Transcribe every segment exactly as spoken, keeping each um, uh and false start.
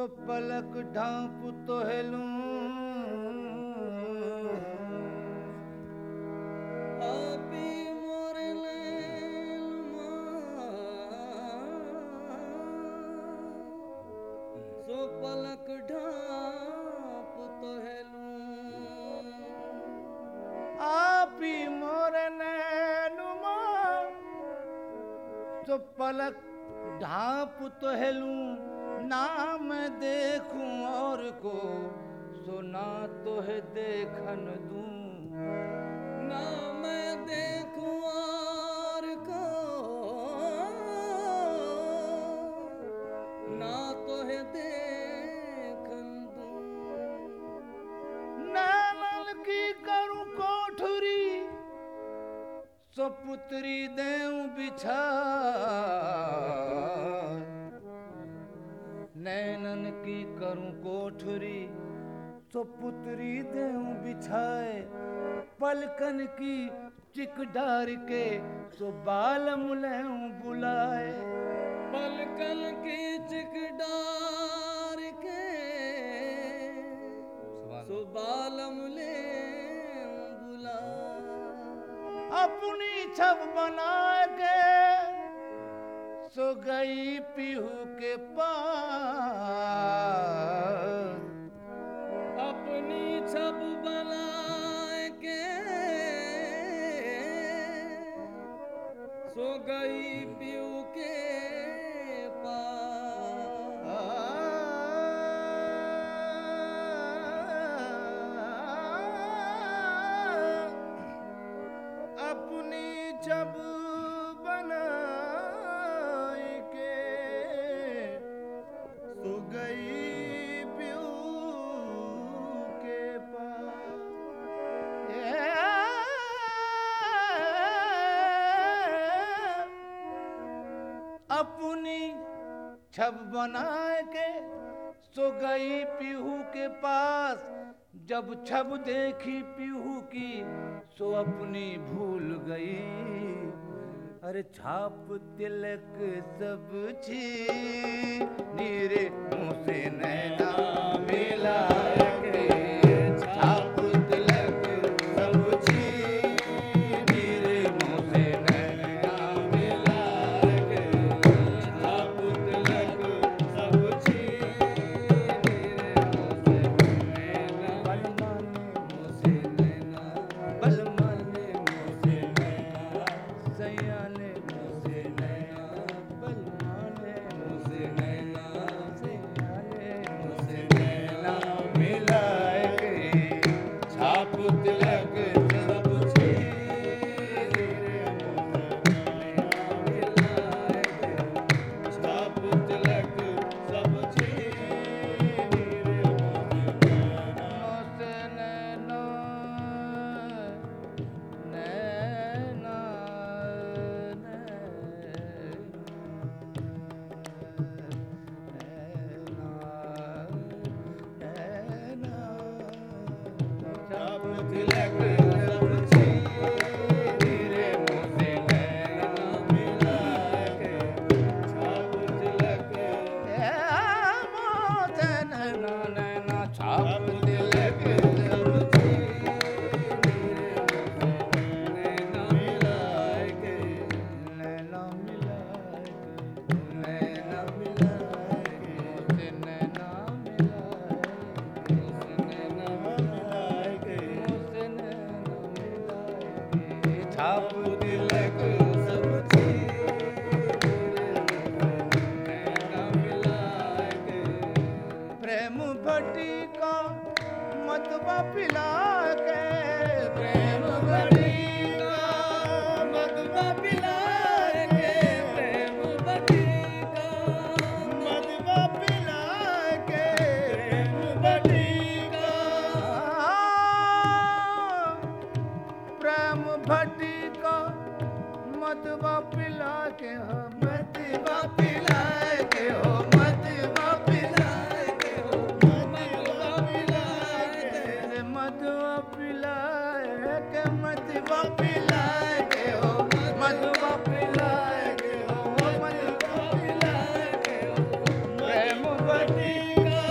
सो पलक ढांप तो हेलूं आपी मोर लैल सो पलक ढांप तो हेलूं आपी मोर नैनुमा सो पलक ढांप तो हेलूं नाम देखूं और को सुना तो है देखन दूं ना मैं देखूं और को ना तो है देखन दूं नैनन की करूं कोठरी सो पुत्री देऊं बिछा नैनन की करूं कोठरी सो पुत्री देऊं बिछाए पलकन की चिक डार के सो बाल मुलेऊं बुलाए पलकन की चिक डार के सुबालम ले बुला अपनी छब बना के सो गई पीहू के पास अपनी छब बना के सो गई पीहू के पास अपनी छब बना के सो गई पीहू के पास अपनी छब बना के सो गई पीहू के पास जब छब देखी पीहू की सो अपनी भूल गई अरे छाप तिलक सब छी नीरे मुँह से नैना मिला के छाप तिलक सब छी नीरे मुँह से नैना मिला के छाप तिलक सब छी नीरे मुँह से नैना बल माने मुँह से नैना सैया ने मुँह से नैना बल माने मुँह से नैना सैया ने मुँह से नैना मिलाए के छाप तिलक सब छी नीरे मुँह से नैना मिलाए के छाप तिलक सब छी नीरे मुँह से नैना नैना छाप तिलक सब छी नीरे मुँह से नैना मिलाए के छाप तिलक मुँह से नैना नैना छाप तिलक सब छी नीरे मुँह से नैना मिलाए के नैना मिलाए के नैना मिलाए के मुँह से नैना मिलाए के मुँह से नैना मिलाए के मुँह से नैना मिलाए के छाप तिलक सब छी नैना मिलाए के प्रेम भट्टी का मतवा पिला के प्रेम भट्टी का मतवा पिला के प्रेम भट्टी का मतवा पिला के प्रेम भट्टी का प्रेम भट्टी का मतवा पिला के हो मतवा पिला के हो मतवा पिला के हो मतवा पिला के मतवा पिला के मतवा पिला के हो मतवा पिला के हो मतवा पिला के हो प्रेम भट्टी का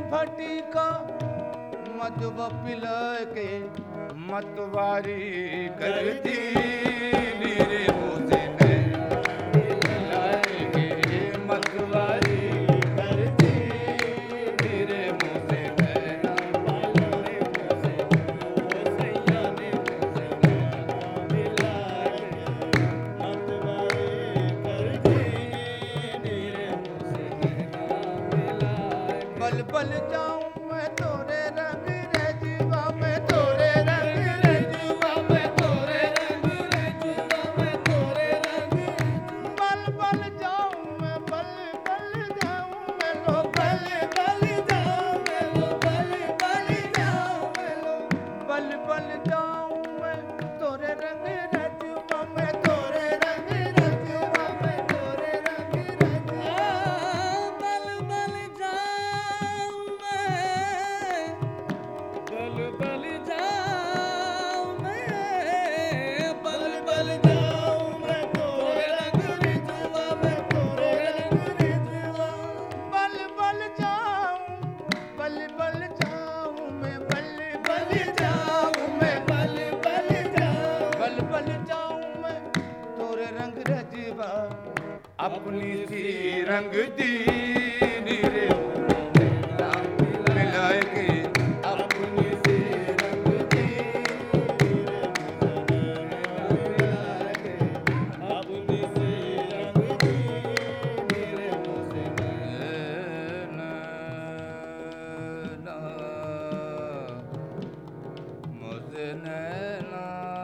फटी का मधुब पिलाए के मतवारी कर दी नीरे मुझे मिलाए के मतवारी कर दी नीरे मुझे नैना मिलाए के सैया ने मुझे मिलाए मतवारी कर दी नीरे मुझे मिलाए बल बल जाऊं मैं तोरे रंग रजुआ मैं तोरे रंग रजुआ मैं तोरे रंग रजुआ मैं तोरे रंग बल बल जाऊं मैं बल बल जाऊं मैं लो बल बल जाऊं मैं लो बल बल जाऊं मैं लो बल बल जाऊं मैं तोरे रंग रजुआ मैं तोरे रंग रजुआ मैं तोरे रंग रजुआ बल बल जाऊं मैं बल बल जाऊं मैं बल बल जाऊं मैं तोरे रंग रिझवा मैं तोरे रंग रिझवा बल बल जाऊं बल बल जाऊं मैं बल बल जाऊं मैं बल बल जाऊं बल बल जाऊं मैं तोरे रंग रजवा अपनी सी रंग दी नीरे मिलाए के अपनी सी रंग दी मिलाए के अपनी सी रंग दी नीरे मुझे नैना मुझे नैना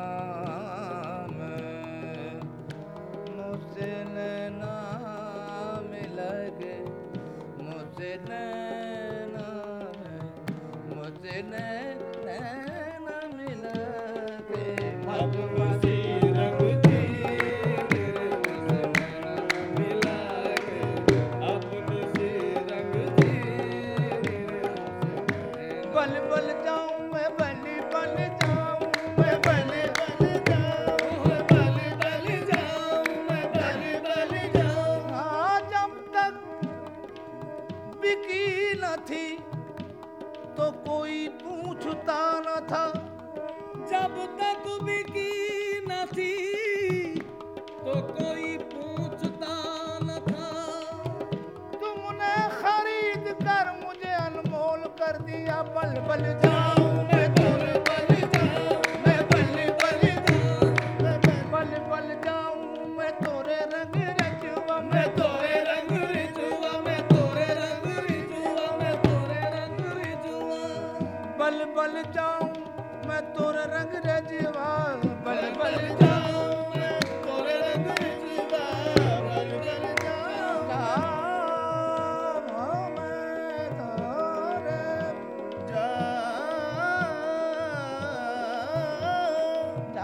में मुझे नैना मिलाए के मुझे नैना में मुझे नैना मिला के अपनी सी रंग दी नीरे मुझे नैना मिला के अपनी सी रंग दी नीरे मुझे बल बल जाऊं मैं बल बल जाऊं मैं बल बल जाऊं मैं बल बल जाऊं मैं बल बल जाऊं हाँ जब तक बिकी न थी तो कोई पूछता न था जब तक बिकी न थी तो कोई पूछता न था तुमने खरीद कर मुझे अनमोल कर दिया बल बल जाऊं मैं तोरे बल जाऊं मैं बल बल जाऊं मैं बल बल जाऊं मैं तोरे रंग रजुआ मैं तोरे रंग रिझवा मैं तोरे रंग रिझवा मैं तोरे रंग रिझवा बल बल जाऊं मैं तोरे रंग रजुआ बल बल जाऊं मैं तोरे रंग रजुआ बल बल जाऊं जाऊं मैं तोरे जाऊं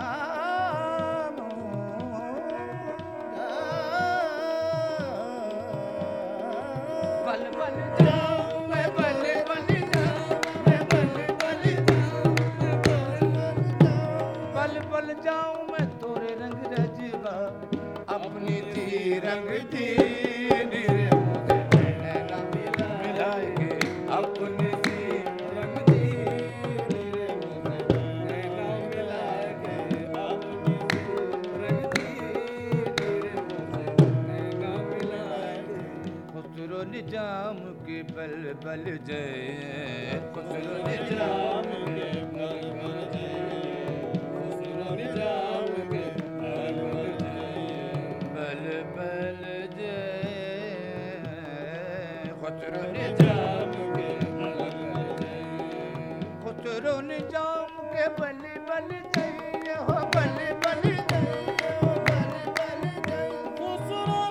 जाऊं बल बल जाऊं मैं बल बल जाऊं मैं बल बल जाऊं मैं तोरे रंग जाऊं बल बल जाऊं मैं तोरे रंग रजवा अपनी थी रंग दी नीरे मुझे नैना मिलाए के अपनी सी रंग दी नीरे मुझे नैना मिलाए के अपनी सी रंग दी नीरे मुझे नैना मिलाए के खुसरो निजाम के बल बल जय खुसरो निजाम के बल बल जय खुसरो निजाम के बल बल जय बल बल जय खुसरो निजाम के बल बल जय खुसरो निजाम के बल बल जय हो बल बल जय हो बल बल जय खुसरो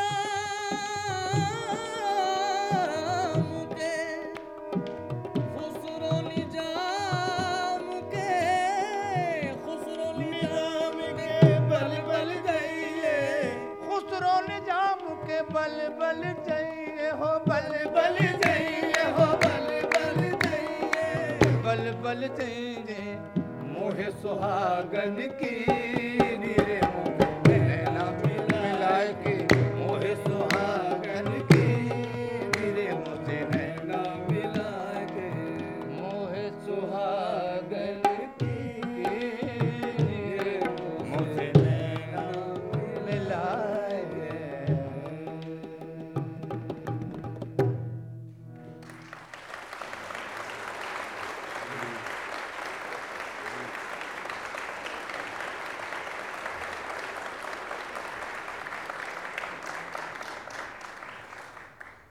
निजाम के खुसरो निजाम के खुसरो निजाम के बल बल जाइए खुसरो निजाम के बल बल जाइए हो बल बल जाइए हो बल बल जाइए बल बल जाइए मोहे सुहागन की नीरे मुख